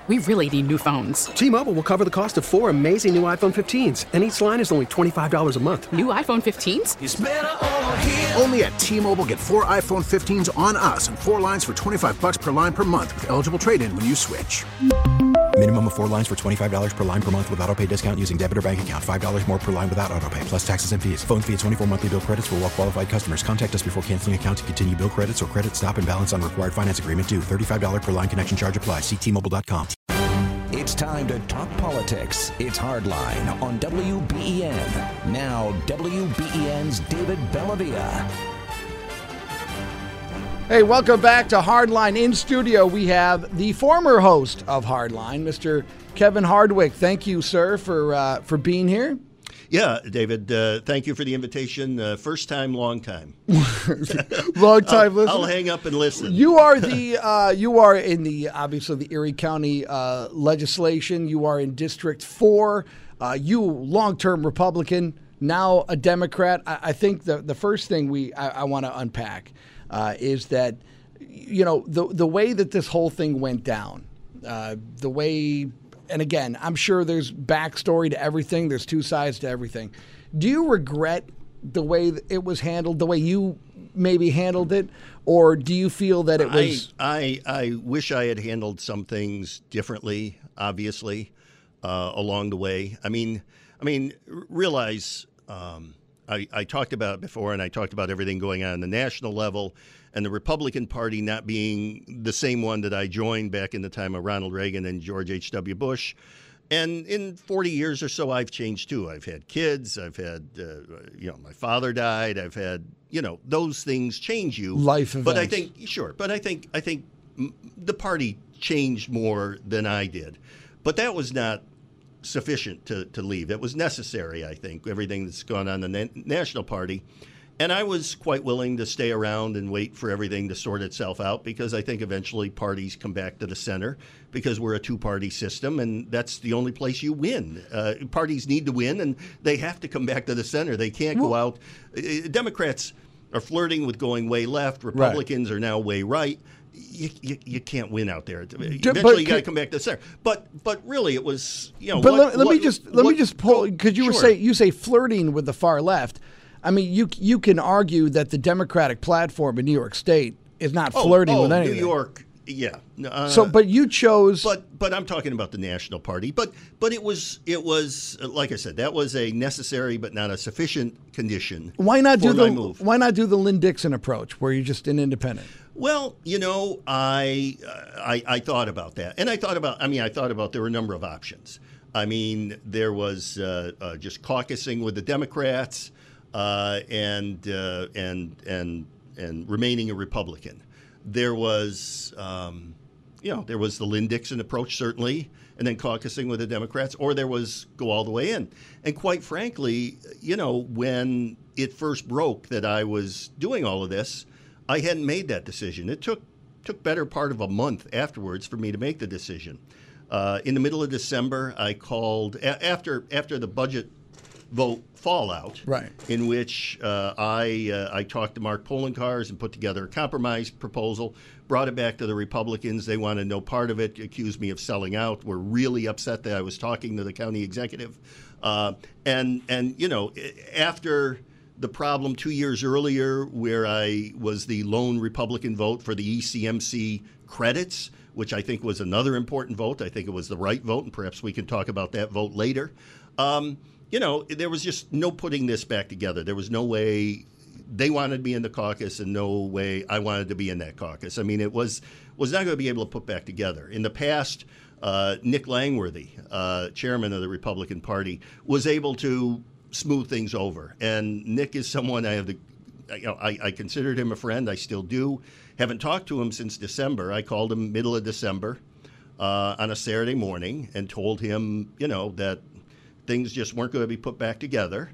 We really need new phones. T-Mobile will cover the cost of 4 amazing new iPhone 15s, and each line is only $25 a month. New iPhone 15s? It's better over here. Only at T-Mobile, get 4 iPhone 15s on us and 4 lines for $25 per line per month with eligible trade-in when you switch. Minimum of 4 lines for $25 per line per month with autopay discount using debit or bank account. $5 more per line without autopay, plus taxes and fees. Phone fee at 24 monthly bill credits for well-qualified customers. Contact us before canceling account to continue bill credits or credit stop and balance on required finance agreement due. $35 per line connection charge applies. See T-Mobile.com. It's time to talk politics. It's Hardline on WBEN. Now, WBEN's David Bellavia. Hey, welcome back to Hardline. In studio, we have the former host of Hardline, Mr. Kevin Hardwick. Thank you, sir, for being here. Yeah, David, thank you for the invitation. First time, long time. Long time listener. I'll hang up and listen. You are in the obviously the Erie County legislation. You are in District 4. You long-term Republican, now a Democrat. I think the first thing I want to unpack is that, you know, the way that this whole thing went down, the way. And again, I'm sure there's backstory to everything. There's two sides to everything. Do you regret the way it was handled, the way you maybe handled it, or do you feel that it was? I wish I had handled some things differently. Obviously, along the way. I mean, realize I talked about it before, and I talked about everything going on the national level. And the Republican Party not being the same one that I joined back in the time of Ronald Reagan and George H.W. Bush. And in 40 years or so, I've changed too. I've had kids. I've had, my father died. I've had, those things change you. Life events. But I think the party changed more than I did. But that was not sufficient to leave. It was necessary, I think, everything that's gone on in the National Party. And I was quite willing to stay around and wait for everything to sort itself out, because I think eventually parties come back to the center, because we're a two-party system, and that's the only place you win. Parties need to win, and they have to come back to the center. They can't go out. Democrats are flirting with going way left. Republicans are now way right. You can't win out there. Eventually, you got to come back to the center. But really, it was But let me just pull, because you say flirting with the far left. I mean, you can argue that the Democratic platform in New York State is not flirting with anything. New York, yeah. But you chose. But I'm talking about the National Party. But it was like I said, that was a necessary but not a sufficient condition. Why not do my move. Why not do the Lynn Dixon approach, where you're just an independent? Well, I thought about that, and I thought about there were a number of options. I mean, there was just caucusing with the Democrats. And remaining a Republican. There was, there was the Lynn Dixon approach, certainly, and then caucusing with the Democrats, or there was go all the way in. And quite frankly, when it first broke that I was doing all of this, I hadn't made that decision. It took better part of a month afterwards for me to make the decision. In the middle of December, I called, after the budget vote fallout, right, in which I talked to Mark Poloncarz and put together a compromise proposal, brought it back to the Republicans. They wanted no part of it, accused me of selling out, were really upset that I was talking to the county executive. And after the problem 2 years earlier, where I was the lone Republican vote for the ECMC credits, which I think was another important vote. I think it was the right vote, and perhaps we can talk about that vote later. There was just no putting this back together. There was no way they wanted me in the caucus and no way I wanted to be in that caucus. I mean, it was not going to be able to put back together. In the past, Nick Langworthy, chairman of the Republican Party, was able to smooth things over. And Nick is someone I considered him a friend. I still do. Haven't talked to him since December. I called him middle of December on a Saturday morning and told him, that things just weren't going to be put back together.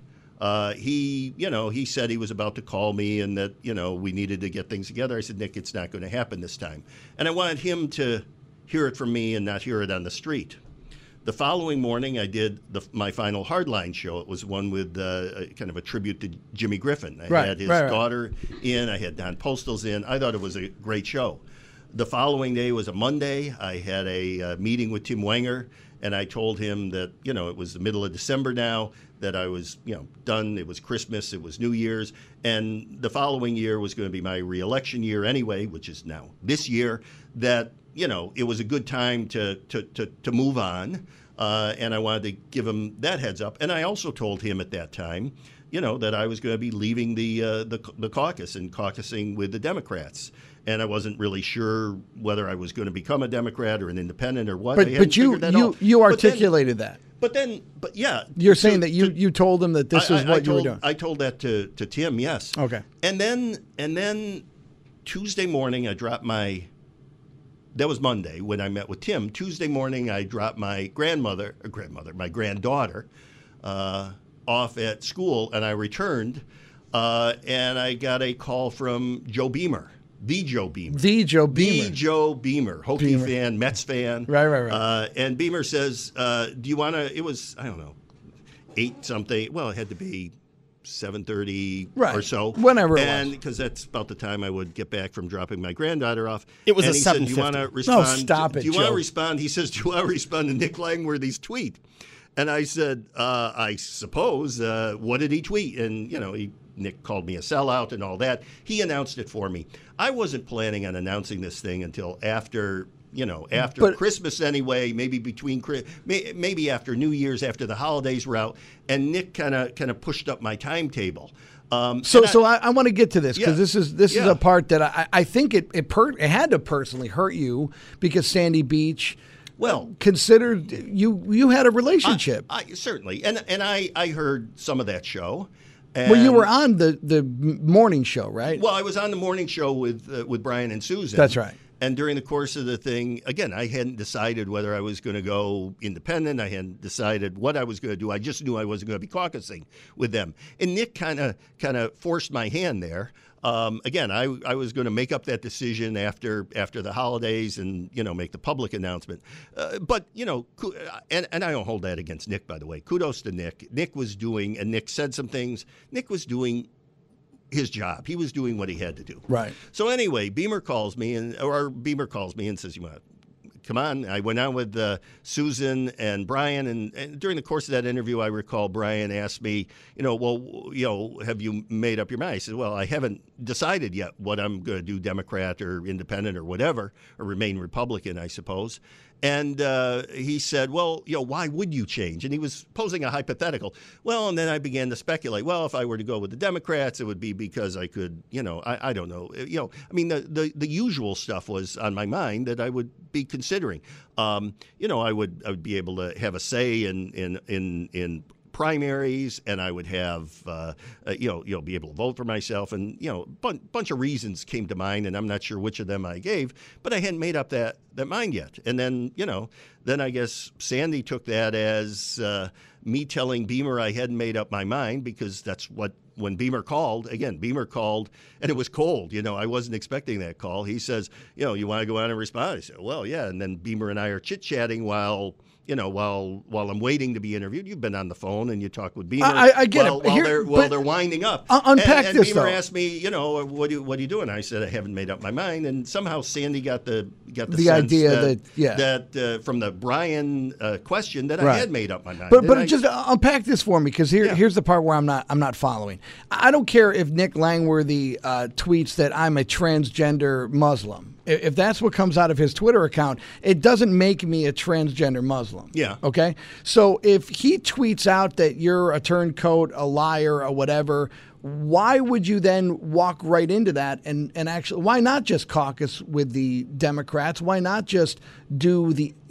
He said he was about to call me and that, we needed to get things together. I said, Nick, it's not going to happen this time. And I wanted him to hear it from me and not hear it on the street. The following morning, I did my final Hardline show. It was one with kind of a tribute to Jimmy Griffin. I had his daughter in. I had Don Postles in. I thought it was a great show. The following day was a Monday. I had a meeting with Tim Wenger, and I told him that, it was the middle of December now, that I was, done. It was Christmas. It was New Year's. And the following year was going to be my reelection year anyway, which is now this year, that, it was a good time to move on. And I wanted to give him that heads up. And I also told him at that time, that I was going to be leaving the caucus and caucusing with the Democrats. And I wasn't really sure whether I was going to become a Democrat or an independent or what. But you articulated that. But yeah. You're saying that you told him that this is what you were doing. I told that to Tim, yes. Okay. And then Tuesday morning, I dropped my. That was Monday when I met with Tim. Tuesday morning, I dropped my my granddaughter, off at school, and I returned, and I got a call from Joe Beamer. The Joe Beamer, Hokie fan, Mets fan. Right. And Beamer says, do you want to, it was, I don't know, 8 something. Well, it had to be 7:30 or so. Whenever it was. And because that's about the time I would get back from dropping my granddaughter off. It was and a 7:50. Said, do you want to respond? No, stop it, Do you want Joe. to respond? He says, do you want to respond to Nick Langworthy's tweet? And I said, I suppose. What did he tweet? And, Nick called me a sellout and all that. He announced it for me. I wasn't planning on announcing this thing until after Christmas anyway, maybe maybe after New Year's, after the holidays were out. And Nick kind of pushed up my timetable. So I want to get to this because Yeah. this is a part that I think it had to personally hurt you because Sandy Beach. Well, considered you had a relationship. I certainly, and I heard some of that show. Well, you were on the morning show, right? Well, I was on the morning show with Brian and Susan. That's right. And during the course of the thing, again, I hadn't decided whether I was going to go independent. I hadn't decided what I was going to do. I just knew I wasn't going to be caucusing with them. And Nick kind of forced my hand there. Again, I was going to make up that decision after the holidays and, make the public announcement. But, and I don't hold that against Nick, by the way. Kudos to Nick. Nick was doing, and Nick said some things, Nick was doing his job. He was doing what he had to do. Right. So anyway, Beamer calls me and says, you want to come on. I went on with Susan and Brian, and during the course of that interview, I recall Brian asked me, have you made up your mind? I said, well, I haven't decided yet what I'm going to do, Democrat or independent or whatever, or remain Republican, I suppose. And he said, well, why would you change? And he was posing a hypothetical. Well, and then I began to speculate. Well, if I were to go with the Democrats, it would be because I could, I don't know. I mean, the usual stuff was on my mind that I would be considering. I would be able to have a say in primaries, and I would have, be able to vote for myself, and bunch of reasons came to mind, and I'm not sure which of them I gave, but I hadn't made up that mind yet. And then, then I guess Sandy took that as me telling Beamer I hadn't made up my mind, because that's what. When Beamer called, and it was cold. I wasn't expecting that call. He says, you want to go out and respond? I said, well, yeah. And then Beamer and I are chit-chatting while I'm waiting to be interviewed. You've been on the phone and you talk with Beamer. I get it. While they're winding up. Unpack and this, Beamer though. asked me, what are you doing? I said, I haven't made up my mind. And somehow Sandy got the sense idea that from the Brian question that I had made up my mind. But just unpack this for me, because here's the part where I'm not following. I don't care if Nick Langworthy tweets that I'm a transgender Muslim. If that's what comes out of his Twitter account, it doesn't make me a transgender Muslim. Yeah. Okay? So if he tweets out that you're a turncoat, a liar, or whatever, why would you then walk right into that and actually, why not just caucus with the Democrats? Why not just do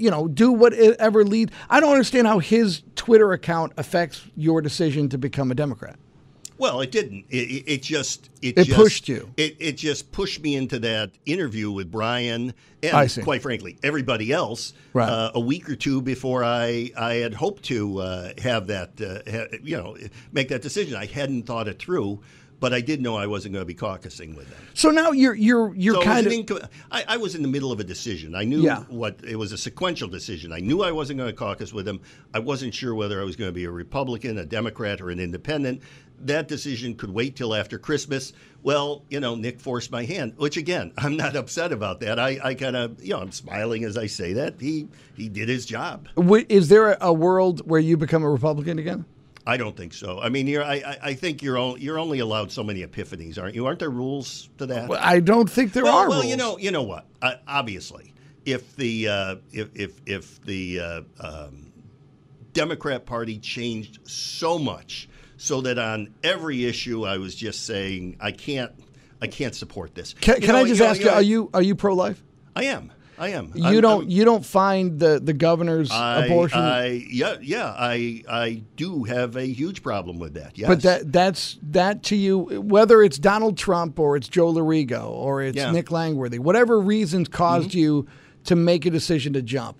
whatever lead? I don't understand how his Twitter account affects your decision to become a Democrat. Well, it didn't. It just pushed you. It just pushed me into that interview with Brian and, I see. Quite frankly, everybody else. Right. A week or two before I had hoped to have that, make that decision. I hadn't thought it through, but I did know I wasn't going to be caucusing with them. So now you're So kind of. I was in the middle of a decision. I knew it was a sequential decision. I knew I wasn't going to caucus with them. I wasn't sure whether I was going to be a Republican, a Democrat, or an independent. That decision could wait till after Christmas. Well, Nick forced my hand, which again, I'm not upset about that. I kind of, I'm smiling as I say that. He did his job. Is there a world where you become a Republican again? I don't think so. I mean, I think you're only allowed so many epiphanies, aren't you? Aren't there rules to that? Well, I don't think there are rules. Well, you know what? Obviously, if the Democrat Party changed so much so that on every issue I was just saying I can't support this. Can I just ask you? Are you pro-life? I am. You don't find the governor's abortion? I do have a huge problem with that. Yes. But that to you, whether it's Donald Trump or it's Joe Lorigo or it's Nick Langworthy, whatever reasons caused you to make a decision to jump,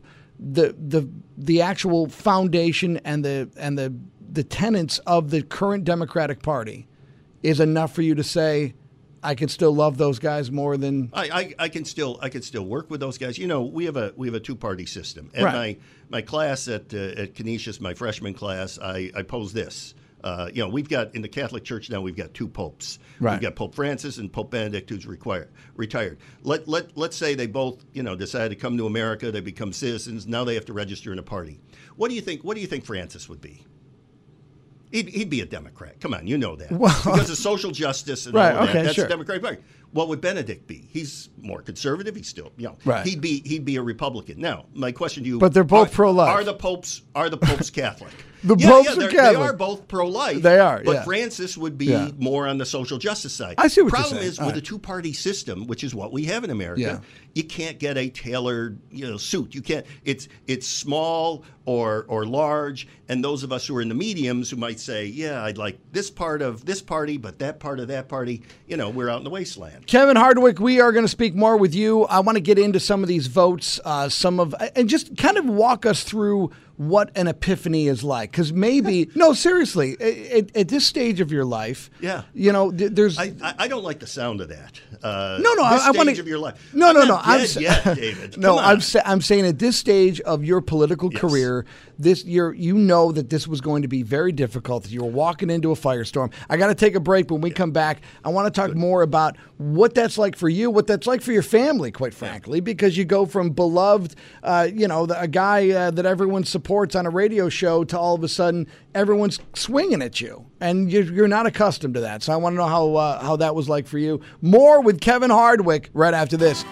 the actual foundation and the tenets of the current Democratic Party is enough for you to say, I can still love those guys more than I can still work with those guys. We have a two-party system. And my class at Canisius, my freshman class, I posed this. We've got in the Catholic Church now we've got two popes. Right. We've got Pope Francis and Pope Benedict, who's retired. Let's say they both decide to come to America. They become citizens. Now they have to register in a party. What do you think Francis would be? He'd be a Democrat. Come on, you know that. Well, because of social justice and all of that. That's the Democratic Party. What would Benedict be? He's more conservative. He's still, right. He'd be a Republican. Now, my question to you: but they're both pro-life. Are the popes Catholic? The popes are Catholic. They are both pro-life. They are, but Francis would be more on the social justice side. I see what you're saying. The problem is with a two-party system, which is what we have in America. You can't get a tailored, suit. You can't. It's small or large, and those of us who are in the mediums who might say, I'd like this part of this party, but that part of that party, we're out in the wasteland. Kevin Hardwick, we are going to speak more with you. I want to get into some of these votes, and just kind of walk us through what an epiphany is like. Because maybe, no, seriously, at this stage of your life, there's... I don't like the sound of that. I want to... of your life. No. David. No, I'm saying at this stage of your political career, you know that this was going to be very difficult, that you were walking into a firestorm. I got to take a break. When we come back, I want to talk more about what that's like for you, what that's like for your family, quite frankly, because you go from beloved, a guy that everyone supports on a radio show to all of a sudden everyone's swinging at you, and you're not accustomed to that. So I want to know how that was like for you. More with Kevin Hardwick right after this.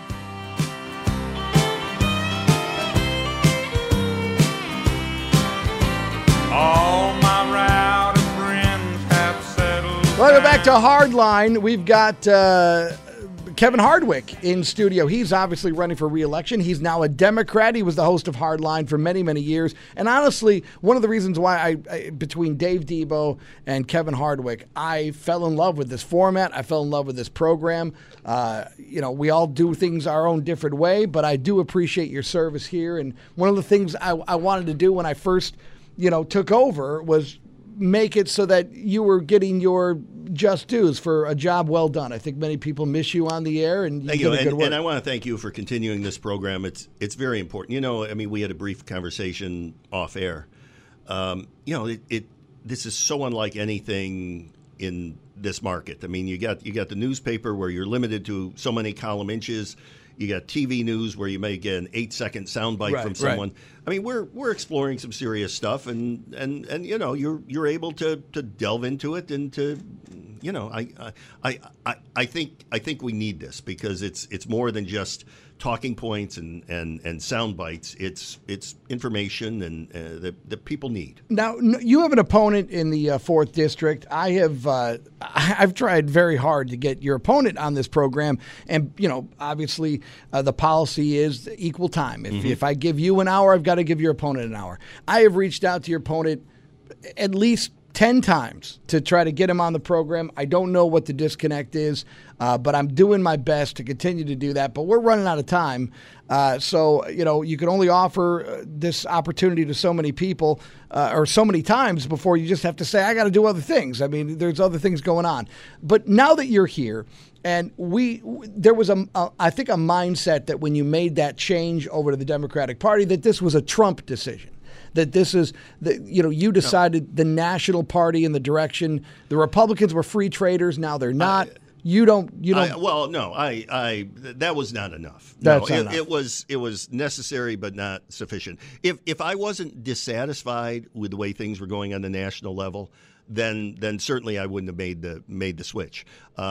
All my rowdy friends have settled. Welcome back to Hardline. We've got Kevin Hardwick in studio. He's obviously running for re-election. He's now a Democrat. He was the host of Hardline for many, many years. And honestly, one of the reasons why between Dave Debo and Kevin Hardwick, I fell in love with this format. I fell in love with this program. We all do things our own different way, but I do appreciate your service here. And one of the things I wanted to do when I first took over was make it so that you were getting your just dues for a job well done. I think many people miss you on the air, and you did a good work. And I want to thank you for continuing this program. It's very important. We had a brief conversation off air. This is so unlike anything in this market. I mean, you got the newspaper where you're limited to so many column inches. You got TV news where you may get an 8-second soundbite from someone. Right. I mean, we're exploring some serious stuff, and you're able to delve into it, and to I think we need this, because it's more than just talking points and sound bites. It's information and that people need. Now, you have an opponent in the 4th District. I've tried very hard to get your opponent on this program, and obviously the policy is equal time. If I give you an hour, I've got to give your opponent an hour. I have reached out to your opponent at least 10 times to try to get him on the program. I don't know what the disconnect is, but I'm doing my best to continue to do that. But we're running out of time. So, you can only offer this opportunity to so many people or so many times before you just have to say, I got to do other things. I mean, there's other things going on. But now that you're here, and there was I think a mindset that when you made that change over to the Democratic Party, that this was a Trump decision. That this is, you decided the national party in the direction. The Republicans were free traders. Now they're not. That was not enough. Not enough. It was necessary, but not sufficient. If I wasn't dissatisfied with the way things were going on the national level, then certainly I wouldn't have made the switch.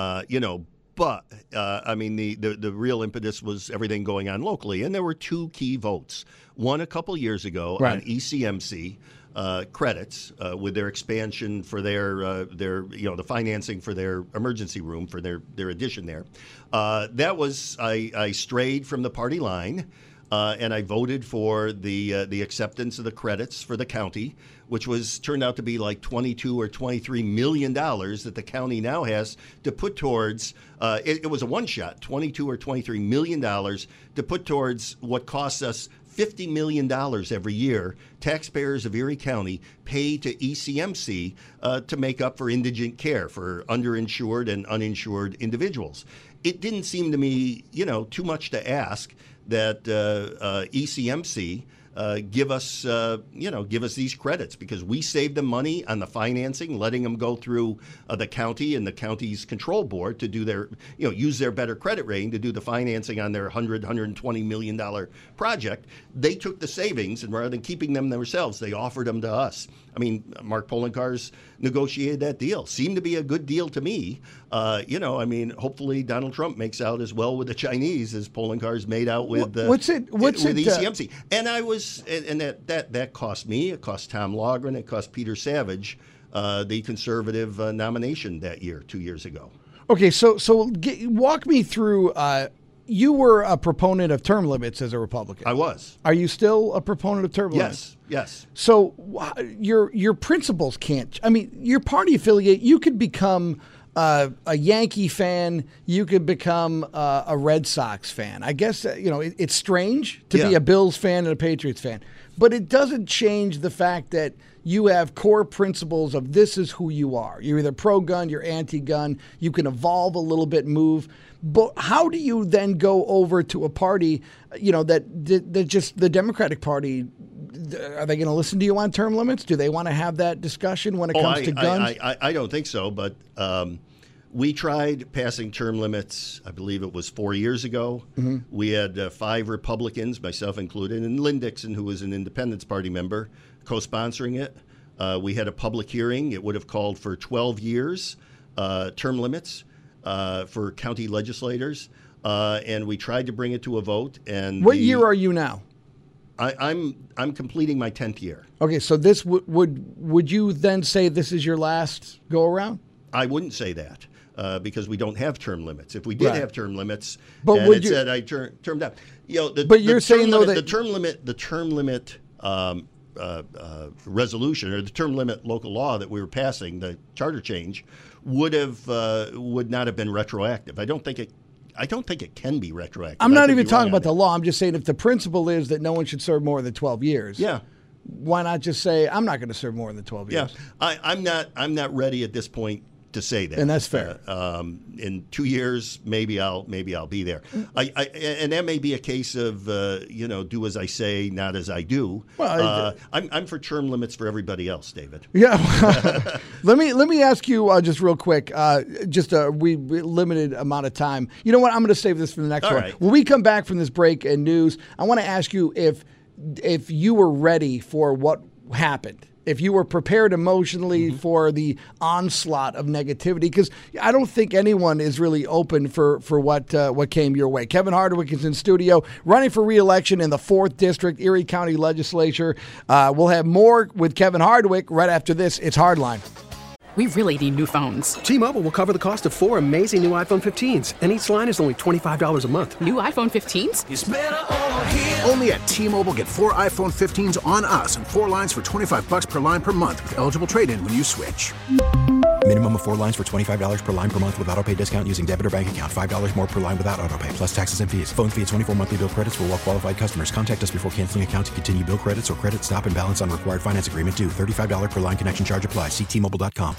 But I mean, the real impetus was everything going on locally, and there were two key votes. One a couple years ago on ECMC credits with their expansion for their the financing for their emergency room for their addition there. That was I strayed from the party line. And I voted for the acceptance of the credits for the county, which turned out to be like $22 or $23 million that the county now has to put towards. It was a one-shot, $22 or $23 million to put towards what costs us $50 million every year. Taxpayers of Erie County pay to ECMC to make up for indigent care for underinsured and uninsured individuals. It didn't seem to me, too much to ask that ECMC give us these credits, because we saved them money on the financing, letting them go through the county and the county's control board to do their, use their better credit rating to do the financing on their $120 million project. They took the savings, and rather than keeping them themselves, they offered them to us. I mean, Mark Poloncarz negotiated that deal. Seemed to be a good deal to me. Hopefully Donald Trump makes out as well with the Chinese as Poloncarz made out with ECMC. And that cost me. It cost Tom Logren. It cost Peter Savage the conservative nomination that year, 2 years ago. Okay, so walk me through. You were a proponent of term limits as a Republican. I was. Are you still a proponent of term limits? Yes. So your principles can't. I mean, your party affiliate. You could become a Yankee fan. You could become a Red Sox fan. I guess it's strange to be a Bills fan and a Patriots fan, but it doesn't change the fact that you have core principles of this is who you are. You're either pro-gun, you're anti-gun. You can evolve a little bit, move. But how do you then go over to a party, that just the Democratic Party? Are they going to listen to you on term limits? Do they want to have that discussion when it comes to guns? I don't think so, but we tried passing term limits, I believe it was 4 years ago. Mm-hmm. We had 5 Republicans, myself included, and Lynn Dixon, who was an Independence Party member, co-sponsoring it. We had a public hearing. It would have called for 12 years term limits for county legislators, and we tried to bring it to a vote. And what year are you now? I'm completing my 10th year. Okay, so this would you then say this is your last go around? I wouldn't say that. Because we don't have term limits. If we did have term limits, but and it said I termed out, but you're saying though that the term limit resolution or the term limit local law that we were passing, the charter change, would not have been retroactive. I don't think it can be retroactive. I'm not even talking about the law. I'm just saying if the principle is that no one should serve more than 12 years. Yeah. Why not just say I'm not going to serve more than 12 years? Yeah. I'm not ready at this point to say that, and that's fair. In 2 years, maybe I'll be there. And that may be a case of do as I say, not as I do. Well, I'm for term limits for everybody else, David. Yeah. let me ask you just real quick. We limited amount of time. You know what? I'm going to save this for the next one. Right. When we come back from this break and news, I want to ask you if you were ready for what happened. If you were prepared emotionally for the onslaught of negativity, because I don't think anyone is really open for what came your way. Kevin Hardwick is in studio, running for re-election in the 4th District, Erie County Legislature. We'll have more with Kevin Hardwick right after this. It's Hardline. We really need new phones. T-Mobile will cover the cost of 4 amazing new iPhone 15s, and each line is only $25 a month. New iPhone 15s? It's better over here. Only at T-Mobile, get 4 iPhone 15s on us and 4 lines for $25 per line per month with eligible trade-in when you switch. Minimum of 4 lines for $25 per line per month with autopay discount using debit or bank account. $5 more per line without autopay, plus taxes and fees. Phone fee at 24 monthly bill credits for well-qualified customers. Contact us before canceling account to continue bill credits or credit stop and balance on required finance agreement due. $35 per line connection charge applies. See T-Mobile.com.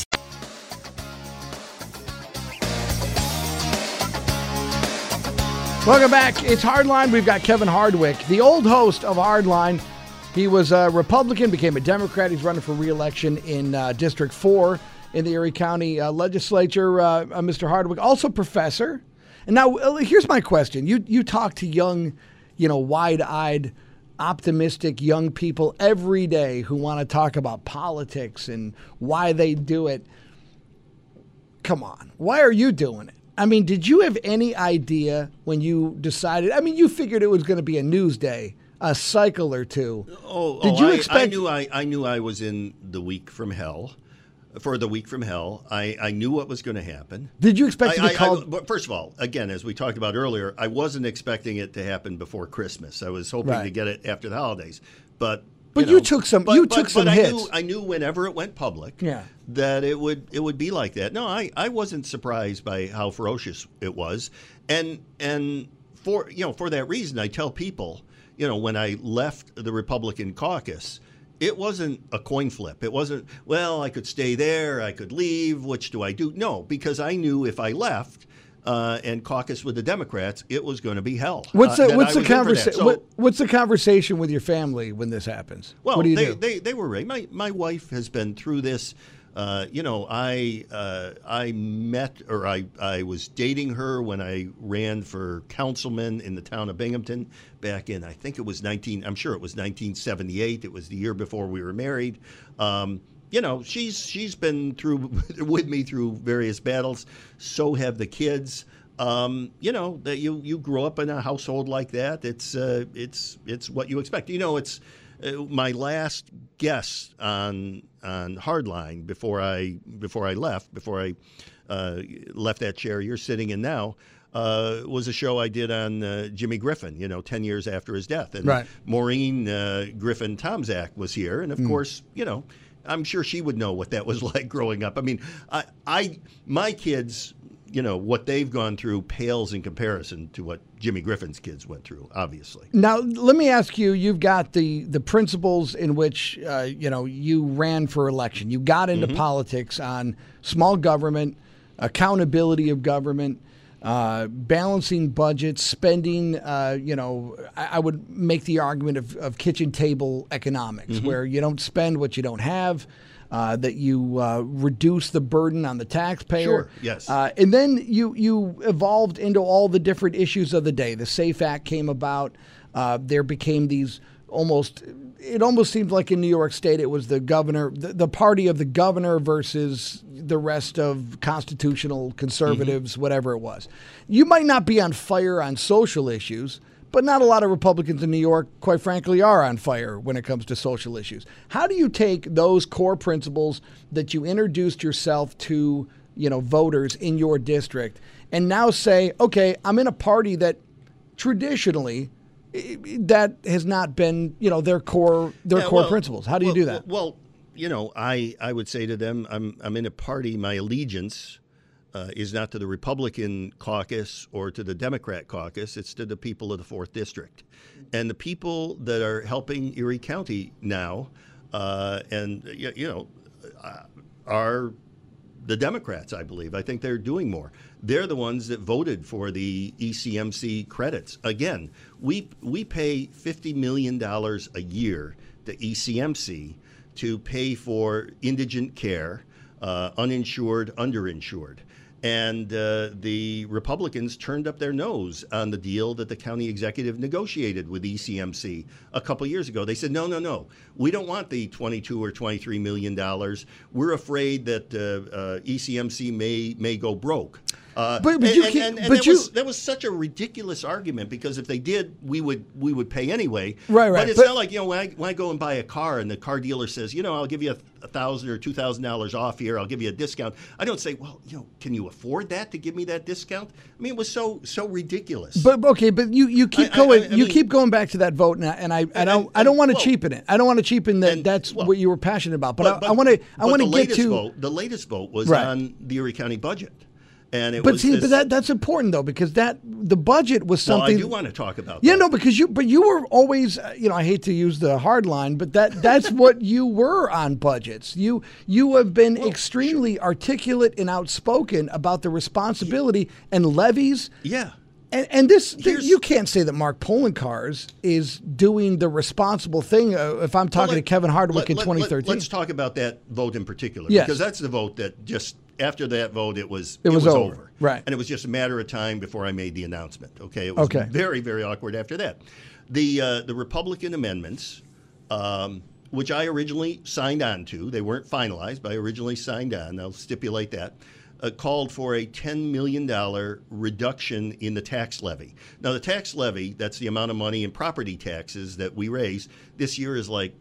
Welcome back. It's Hardline. We've got Kevin Hardwick, the old host of Hardline. He was a Republican, became a Democrat. He's running for re-election in District 4 in the Erie County Legislature. Mr. Hardwick, also professor. And now, here's my question. You talk to young, wide-eyed, optimistic young people every day who want to talk about politics and why they do it. Come on. Why are you doing it? I mean, did you have any idea when you decided? I mean, you figured it was going to be a news day, a cycle or two. Did you expect? I knew I was in the week from hell. For the week from hell, I knew what was going to happen. Did you expect to be called? But first of all, again, as we talked about earlier, I wasn't expecting it to happen before Christmas. I was hoping to get it after the holidays. But you took some. You took some hits. I knew whenever it went public, that it would be like that. No, I wasn't surprised by how ferocious it was, and for that reason, I tell people, when I left the Republican caucus, it wasn't a coin flip. It wasn't, well, I could stay there, I could leave. Which do I do? No, because I knew if I left and caucus with the Democrats, it was going to be hell. What's the conversation? What's the conversation with your family when this happens? Well, what do you do? They were ready. My wife has been through this. I was dating her when I ran for councilman in the town of Binghamton back in, I think it was 1978. It was the year before we were married. She's been through with me through various battles. So have the kids. That you grow up in a household like that. It's what you expect. It's my last guest on Hardline before I left that chair you're sitting in now, was a show I did on Jimmy Griffin, 10 years after his death. And Maureen Griffin Tomczak was here. And of course, I'm sure she would know what that was like growing up. I mean, my kids, what they've gone through pales in comparison to what Jimmy Griffin's kids went through, obviously. Now, let me ask you, you've got the principles in which, you ran for election. You got into politics on small government, accountability of government, balancing budgets, spending, I would make the argument of kitchen table economics, where you don't spend what you don't have. That you reduce the burden on the taxpayer. Sure, yes. And then you evolved into all the different issues of the day. The SAFE Act came about. There became these it almost seemed like in New York State it was the governor, the party of the governor versus the rest of constitutional conservatives, whatever it was. You might not be on fire on social issues, but not a lot of Republicans in New York, quite frankly, are on fire when it comes to social issues. How do you take those core principles that you introduced yourself to, voters in your district and now say, okay, I'm in a party that traditionally that has not been, their core principles. How do you do that? Well, I would say to them, I'm in a party, my allegiance is not to the Republican caucus or to the Democrat caucus. It's to the people of the 4th District. And the people that are helping Erie County now are the Democrats, I believe. I think they're doing more. They're the ones that voted for the ECMC credits. Again, we pay $50 million a year to ECMC to pay for indigent care, uninsured, underinsured. And the Republicans turned up their nose on the deal that the county executive negotiated with ECMC a couple years ago. They said, no, we don't want the $22 or $23 million. We're afraid that ECMC may go broke. But that was such a ridiculous argument, because if they did, we would pay anyway. Right. But it's not like, when I go and buy a car and the car dealer says, I'll give you $1,000 or $2,000 off here, I'll give you a discount. I don't say, well, can you afford that to give me that discount? I mean, it was so ridiculous. But you keep going. You keep going back to that vote, and I don't want to cheapen it. I don't want to cheapen that. That's what you were passionate about. But I want to get to the latest vote was on the Erie County budget. And it that's important though, because the budget was something. Well, I do want to talk about. Yeah, no, because you were always, I hate to use the hard line, but that's what you were on budgets. You have been extremely articulate and outspoken about the responsibility and levies. Yeah. And you can't say that Mark Poloncarz is doing the responsible thing. If I'm talking to Kevin Hardwick in 2013, let's talk about that vote in particular, yes. Because that's the vote that just after that vote it was over, right? And it was just a matter of time before I made the announcement. Okay, it was very, very awkward after that. The Republican amendments, which I originally signed on to, they weren't finalized, but I originally signed on. I'll stipulate that. Called for a $10 million reduction in the tax levy. Now, the tax levy, that's the amount of money in property taxes that we raise, this year is like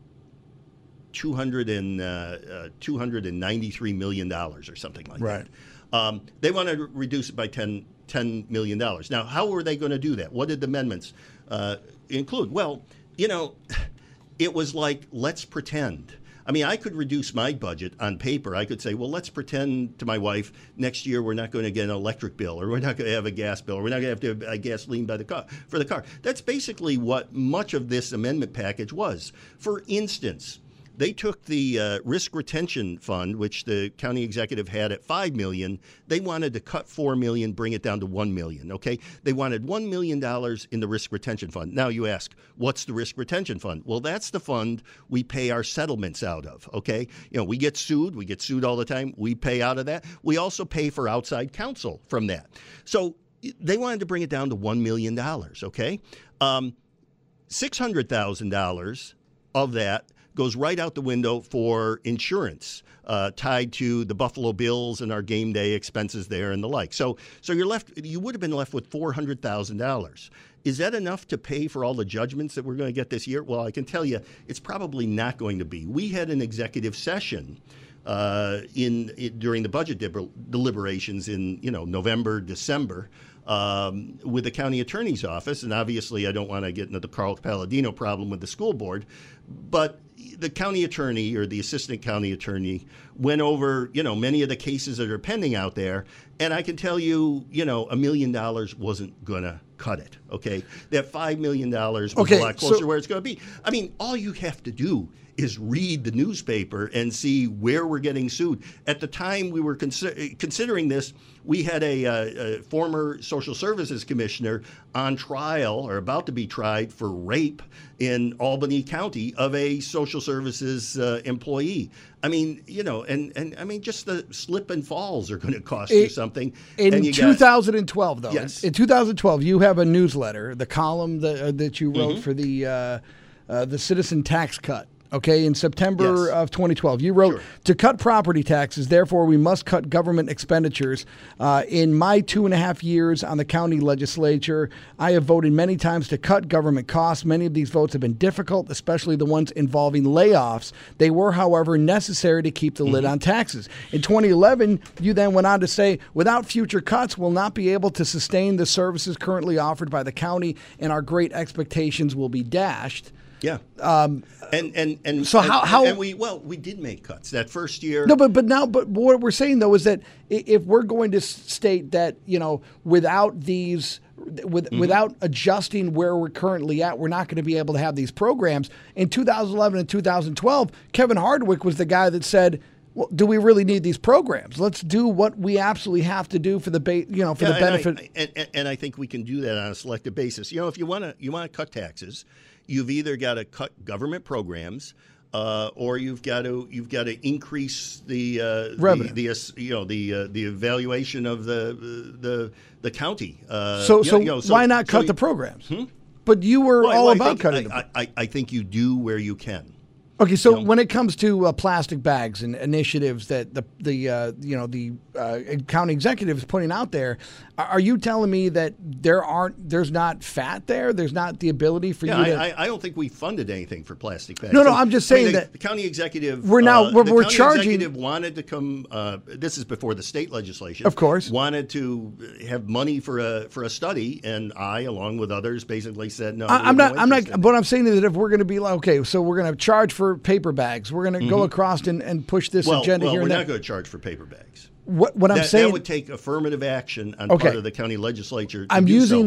$293 million or something like that. They want to reduce it by $10 million. Now, how were they going to do that? What did the amendments include? Well, it was like, let's pretend. I mean, I could reduce my budget on paper. I could say, well, let's pretend to my wife next year we're not going to get an electric bill, or we're not going to have a gas bill, or we're not going to have to have gasoline for the car. That's basically what much of this amendment package was. For instance, they took the risk retention fund, which the county executive had at $5 million. They wanted to cut $4 million, bring it down to $1 million. Okay, they wanted $1 million in the risk retention fund. Now you ask, what's the risk retention fund? Well, that's the fund we pay our settlements out of. Okay, we get sued. We get sued all the time. We pay out of that. We also pay for outside counsel from that. So they wanted to bring it down to $1 million. Okay, $600,000 of that goes right out the window for insurance tied to the Buffalo Bills and our game day expenses there and the like. So you would have been left with $400,000. Is that enough to pay for all the judgments that we're going to get this year? Well, I can tell you it's probably not going to be. We had an executive session during the budget deliberations in November, December, with the county attorney's office. And obviously I don't want to get into the Carl Palladino problem with the school board, but the county attorney or the assistant county attorney went over, many of the cases that are pending out there. And I can tell you, $1 million wasn't going to cut it. Okay. That $5 million was a lot closer to where it's going to be. I mean, all you have to do is read the newspaper and see where we're getting sued. At the time we were considering this, we had a former social services commissioner on trial or about to be tried for rape in Albany County of a social services employee. I mean, and I mean, just the slip and falls are going to cost you something. In 2012, though, yes. In 2012, you have a newsletter, the column that you wrote for the Citizen Tax Cut. Okay, in September of 2012, you wrote, to cut property taxes, therefore we must cut government expenditures. In my 2.5 years on the county legislature, I have voted many times to cut government costs. Many of these votes have been difficult, especially the ones involving layoffs. They were, however, necessary to keep the lid on taxes. In 2011, you then went on to say, without future cuts, we'll not be able to sustain the services currently offered by the county, and our great expectations will be dashed. Yeah. We did make cuts that first year. No, but what we're saying though is that if we're going to state that, without these without adjusting where we're currently at, we're not going to be able to have these programs. In 2011 and 2012, Kevin Hardwick was the guy that said, well, do we really need these programs? Let's do what we absolutely have to do for the benefit. And I think we can do that on a selective basis. If you want to cut taxes, you've either got to cut government programs, or you've got to increase the revenue, the evaluation of the county. Why not cut the programs? But you were all about cutting them. I think you do where you can. Okay, so when it comes to plastic bags and initiatives that the county executive is putting out there, are you telling me that there's not fat there? There's not the ability for you to... I don't think we funded anything for plastic bags. No, I'm just saying that the county executive... We're county charging... executive wanted to come... this is before the state legislation. Of course. Wanted to have money for a study, and I, along with others, basically said no. I'm not. But I'm saying that if we're going to be like, okay, so we're going to charge for paper bags, we're going to go across and push this agenda here. Well, we're not going to charge for paper bags. What I'm saying, that would take affirmative action on part of the county legislature. I don't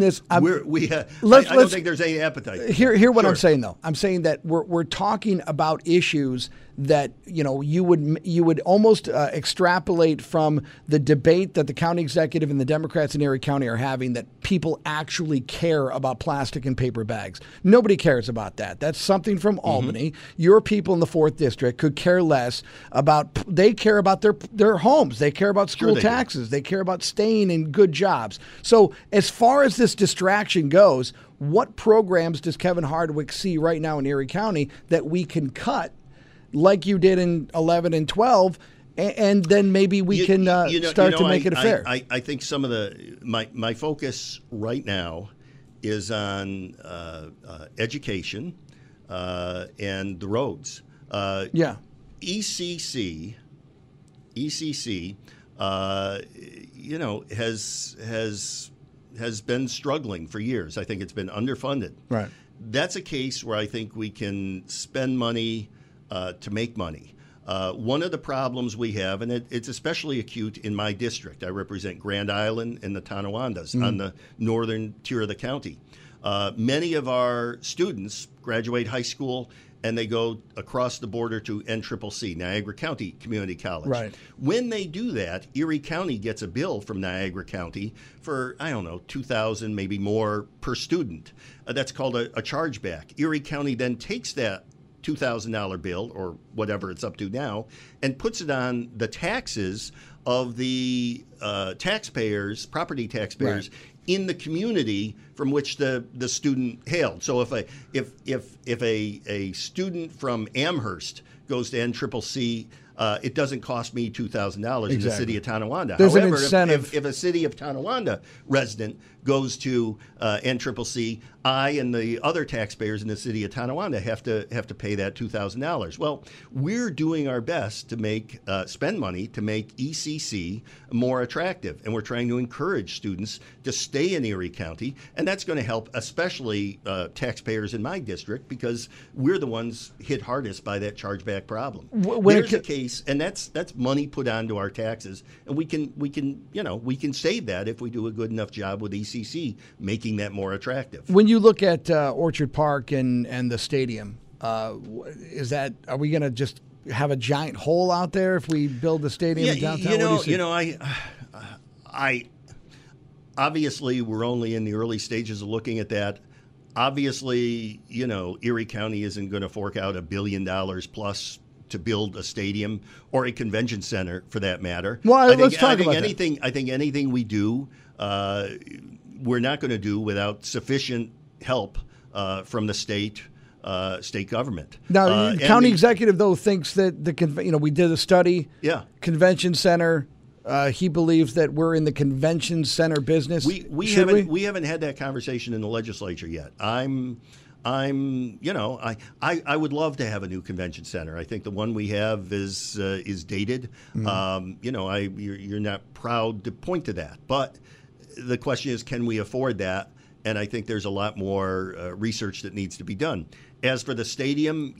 think there's any appetite. Hear what I'm saying though. I'm saying that we're talking about issues that you would almost extrapolate from the debate that the county executive and the Democrats in Erie County are having, that people actually care about plastic and paper bags. Nobody cares about that. That's something from Albany. Your people in the 4th District could care less about. They care about their homes. They care about school taxes. They care about staying in good jobs. So as far as this distraction goes, what programs does Kevin Hardwick see right now in Erie County that we can cut, like you did in 11 and 12, and then maybe we can start to make it fair? I think some of my focus right now is on education and the roads. ECC, has been struggling for years. I think it's been underfunded. Right. That's a case where I think we can spend money to make money. One of the problems we have, and it's especially acute in my district. I represent Grand Island and the Tonawandas on the northern tier of the county. Many of our students graduate high school and they go across the border to NCCC, Niagara County Community College. Right. When they do that, Erie County gets a bill from Niagara County for, I don't know, $2,000, maybe more per student. That's called a chargeback. Erie County then takes that $2,000 bill, or whatever it's up to now, and puts it on the taxes of the taxpayers, property taxpayers, in the community from which the student hailed. So if a student from Amherst goes to NCCC, it doesn't cost me $2,000 in the city of Tonawanda. There's However, an incentive. if a city of Tonawanda resident goes to NCCC, I and the other taxpayers in the city of Tonawanda have to pay that $2,000. Well, we're doing our best to spend money to make ECC more attractive, and we're trying to encourage students to stay in Erie County, and that's going to help especially taxpayers in my district, because we're the ones hit hardest by that chargeback problem. There's a case, and that's money put onto our taxes, and we can save that if we do a good enough job with ECC making that more attractive. When you look at Orchard Park and the stadium, are we going to just have a giant hole out there if we build the stadium in downtown? I obviously we're only in the early stages of looking at that. Obviously, Erie County isn't going to fork out $1 billion plus to build a stadium or a convention center, for that matter. Well, let's talk about that. I think anything we do, we're not going to do without sufficient help from the state government. Now, the county executive, though, thinks that we did a study. Yeah. Convention center. He believes that we're in the convention center business. We haven't had that conversation in the legislature yet. I would love to have a new convention center. I think the one we have is dated. You're not proud to point to that, but the question is, can we afford that? And I think there's a lot more research that needs to be done. As for the stadium,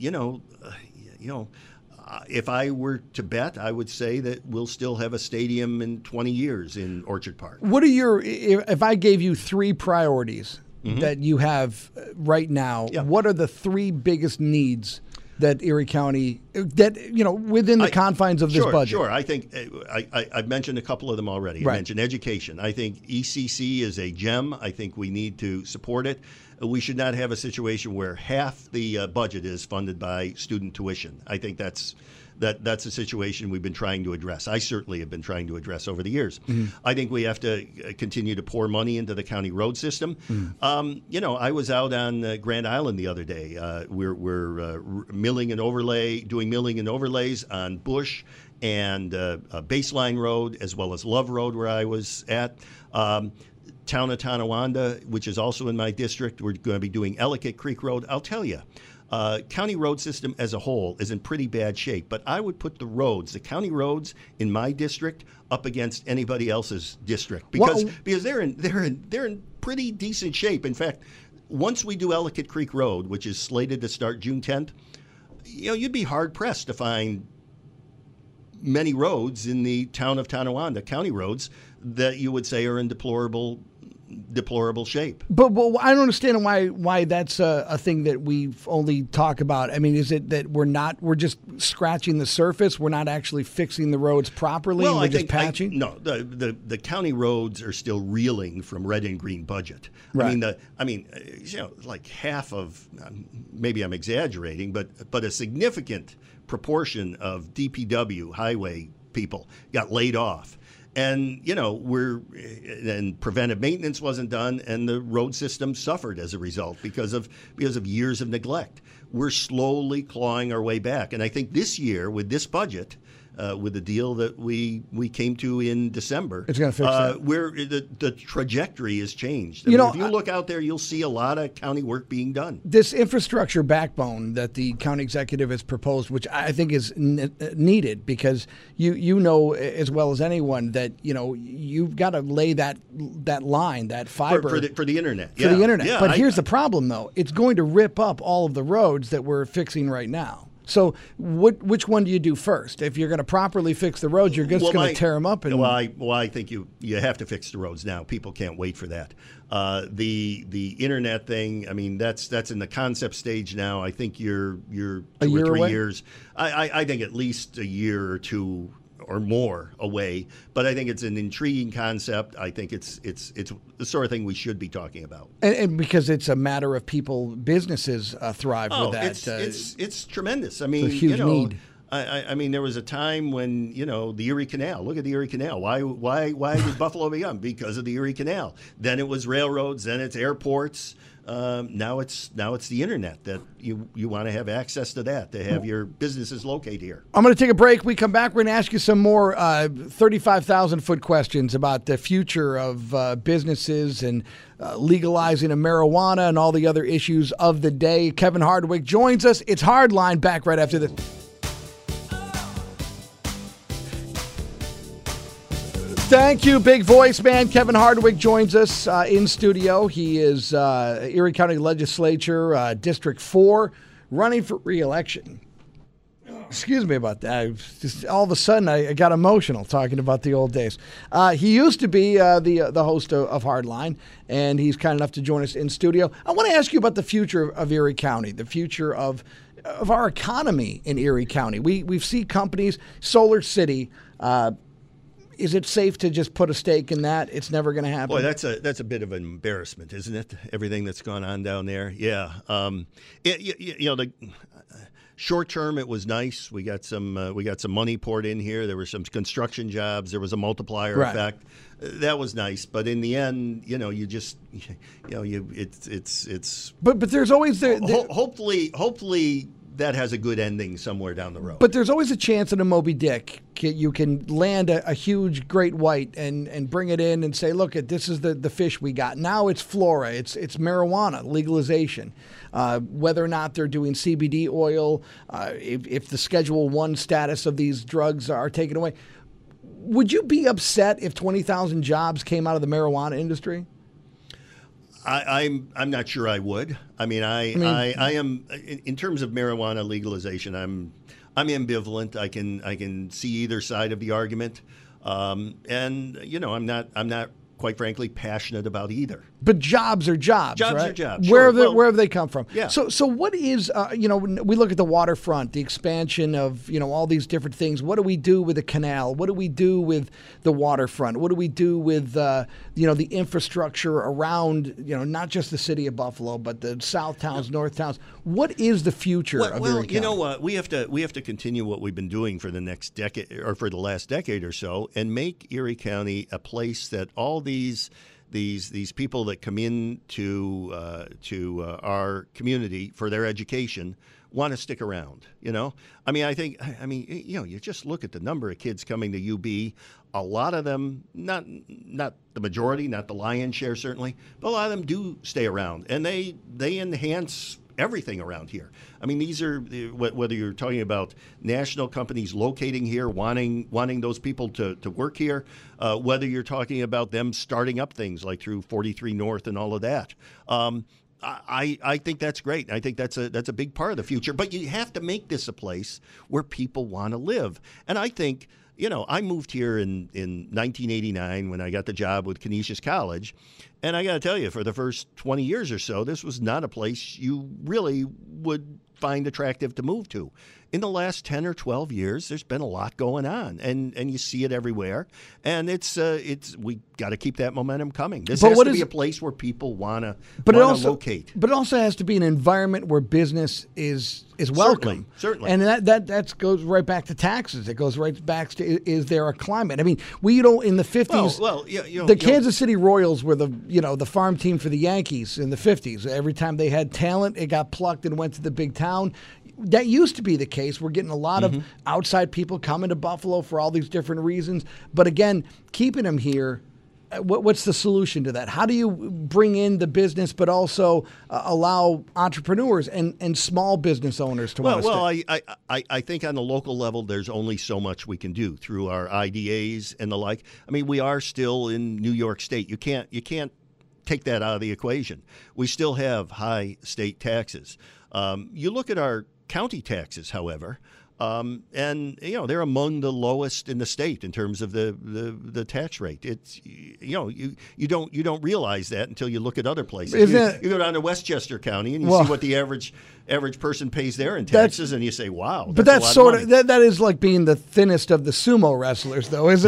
if I were to bet, I would say that we'll still have a stadium in 20 years in Orchard Park. If I gave you 3 priorities that you have right now, what are the 3 biggest needs that Erie County, within the confines of this budget? Sure. I think I've mentioned a couple of them already. I mentioned education. I think ECC is a gem. I think we need to support it. we should not have a situation where half the budget is funded by student tuition. I think that's a situation we've been trying to address. I certainly have been trying to address over the years. I think we have to continue to pour money into the county road system. I was out on Grand Island the other day. We're milling and doing milling and overlays on Bush and Baseline Road, as well as Love Road, where I was at. Town of Tonawanda, which is also in my district, we're going to be doing Ellicott Creek Road. I'll tell you, county road system as a whole is in pretty bad shape, but I would put the county roads in my district up against anybody else's district because they're in pretty decent shape. In fact, once we do Ellicott Creek Road, which is slated to start June 10th, you'd be hard pressed to find many roads in the town of Tonawanda, county roads, that you would say are in deplorable shape. But I don't understand why that's a thing that we only talk about. I mean, is it that we're just scratching the surface? We're not actually fixing the roads properly? Well, we're just patching? No, the county roads are still reeling from red and green budget. Right. Like half of, maybe I'm exaggerating, but a significant proportion of DPW highway people got laid off. And, and preventive maintenance wasn't done, and the road system suffered as a result because of years of neglect. We're slowly clawing our way back. And I think this year, with this budget, with the deal that we came to in December, it's going to fix that. The trajectory has changed. If you look out there, you'll see a lot of county work being done. This infrastructure backbone that the county executive has proposed, which I think is needed, because you know as well as anyone that you've got to lay that line, that fiber for the internet. For the internet. Yeah, but here's the problem, though: it's going to rip up all of the roads that we're fixing right now. So which one do you do first? If you're going to properly fix the roads, you're just going to tear them up. I think you have to fix the roads now. People can't wait for that. The internet thing, I mean, that's in the concept stage now. I think you're 2 or 3 years. I think at least a year or two or more away. But I think it's an intriguing concept. I think it's the sort of thing we should be talking about. And because it's a matter of businesses thrive with that. It's tremendous. I mean, it's a huge need. I mean, there was a time when, the Erie Canal. Look at the Erie Canal. Why did Buffalo become? Because of the Erie Canal. Then it was railroads. Then it's airports. Now it's the internet that you want to have access to that, to have your businesses locate here. I'm going to take a break. We come back. We're going to ask you some more 35,000-foot questions about the future of businesses and legalizing of marijuana and all the other issues of the day. Kevin Hardwick joins us. It's Hardline, back right after this. Thank you, big voice man. Kevin Hardwick joins us in studio. He is Erie County Legislature, District 4, running for re-election. Excuse me about that. Just all of a sudden, I got emotional talking about the old days. He used to be the host of Hardline, and he's kind enough to join us in studio. I want to ask you about the future of Erie County, the future of our economy in Erie County. We've seen companies, Solar City. Is it safe to just put a stake in that? It's never going to happen. Boy, that's a bit of an embarrassment, isn't it? Everything that's gone on down there. Yeah. The short term, it was nice. We got some money poured in here. There were some construction jobs. There was a multiplier effect. That was nice. But in the end, it's. But there's always hopefully. That has a good ending somewhere down the road. But there's always a chance in a Moby Dick. You can land a huge great white and bring it in and say, look, this is the fish we got. Now it's flora. It's marijuana legalization. Whether or not they're doing CBD oil, if the Schedule I status of these drugs are taken away. Would you be upset if 20,000 jobs came out of the marijuana industry? I'm not sure I would. I mean, I am in terms of marijuana legalization. I'm ambivalent. I can see either side of the argument, and I'm not quite frankly, passionate about either. But jobs are jobs, Jobs right? are jobs. Where Sure. have they come from? Yeah. So what is, we look at the waterfront, the expansion of, all these different things. What do we do with the canal? What do we do with the waterfront? What do we do with, the infrastructure around, not just the city of Buffalo, but the South towns, North towns? What is the future of Erie County? You know what? We have to continue what we've been doing for the next decade, or for the last decade or so, and make Erie County a place that all these people that come in to our community for their education want to stick around. You just look at the number of kids coming to UB. A lot of them, not the majority, not the lion's share certainly, but a lot of them do stay around, and they enhance everything around here. These are, whether you're talking about national companies locating here, wanting those people to work here, whether you're talking about them starting up things like through 43 North and all of that. I think that's great. I think that's a big part of the future. But you have to make this a place where people want to live. And I think, I moved here in 1989 when I got the job with Canisius College. And I got to tell you, for the first 20 years or so, this was not a place you really would find attractive to move to. In the last 10 or 12 years, there's been a lot going on, and you see it everywhere. And it's we got to keep that momentum coming. This has to be a place where people want to locate. But it also has to be an environment where business is welcome. Certainly. And that goes right back to taxes. It goes right back to, is there a climate? In the 50s, the Kansas City Royals were the farm team for the Yankees in the 50s. Every time they had talent, it got plucked and went to the big town. That used to be the case. We're getting a lot of outside people coming to Buffalo for all these different reasons. But again, keeping them here, what's the solution to that? How do you bring in the business but also allow entrepreneurs and small business owners to want to stay? I think on the local level, there's only so much we can do through our IDAs and the like. We are still in New York State. You can't take that out of the equation. We still have high state taxes. You look at our county taxes, however, and they're among the lowest in the state in terms of the tax rate. It's you don't realize that until you look at other places. You go down to Westchester County and you see what the average person pays there in taxes, and you say, "Wow!" But that's sort of that is like being the thinnest of the sumo wrestlers, though, isn't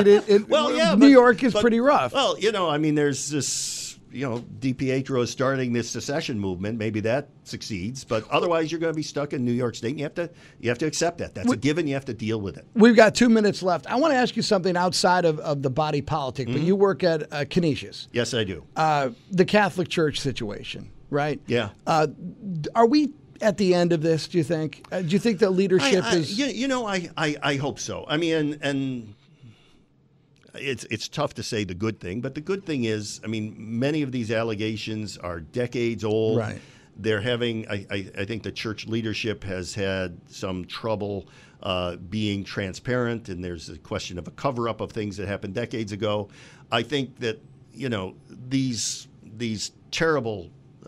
it? New York is pretty rough. Well, there's this. DiPietro is starting this secession movement. Maybe that succeeds, but otherwise you're going to be stuck in New York State, and you have to accept that. That's a given. You have to deal with it. We've got 2 minutes left. I want to ask you something outside of the body politic, but you work at Canisius. Yes, I do. The Catholic Church situation, right? Yeah. Are we at the end of this, do you think? Do you think that leadership is... I hope so. And it's tough to say the good thing, but the good thing is, many of these allegations are decades old. Right. They're having, I think the church leadership has had some trouble being transparent, and there's a question of a cover-up of things that happened decades ago. I think that, these terrible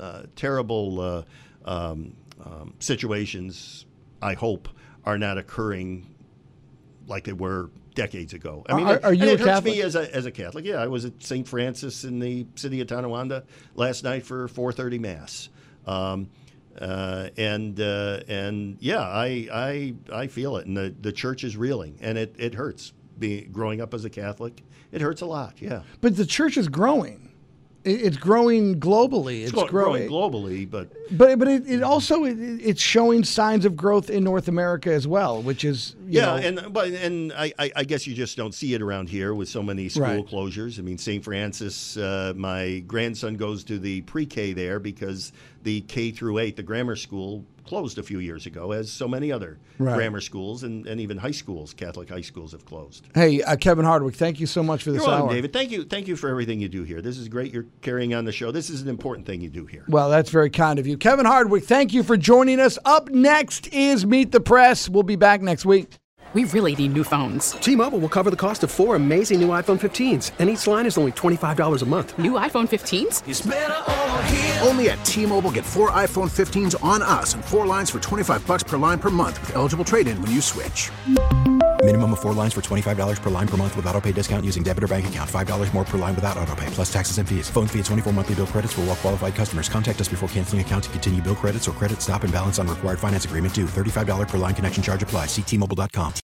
situations, I hope, are not occurring like they were decades ago. Are you a Catholic? It hurts me as a Catholic. Yeah, I was at St. Francis in the city of Tonawanda last night for 4:30 Mass. I feel it, and the church is reeling, and it hurts. Growing up as a Catholic, it hurts a lot. Yeah, but the church is growing. It's growing globally. It's growing globally, but it also it's showing signs of growth in North America as well, which is and I guess you just don't see it around here with so many school closures. St. Francis, my grandson goes to the pre-K there because the K through 8, the grammar school, closed a few years ago, as so many other grammar schools and even high schools, Catholic high schools, have closed. Hey, Kevin Hardwick, thank you so much for this You're welcome, hour. David. Thank you for everything you do here. This is great. You're carrying on the show. This is an important thing you do here. Well, that's very kind of you. Kevin Hardwick, thank you for joining us. Up next is Meet the Press. We'll be back next week. We really need new phones. T-Mobile will cover the cost of 4 amazing new iPhone 15s, and each line is only $25 a month. New iPhone 15s? It's better over here. Only at T-Mobile, get 4 iPhone 15s on us and 4 lines for $25 per line per month with eligible trade-in when you switch. Minimum of 4 lines for $25 per line per month with auto pay discount using debit or bank account. $5 more per line without auto pay, plus taxes and fees. Phone fee at 24 monthly bill credits for well qualified customers. Contact us before canceling account to continue bill credits or credit stop and balance on required finance agreement due. $35 per line connection charge applies. See T-Mobile.com.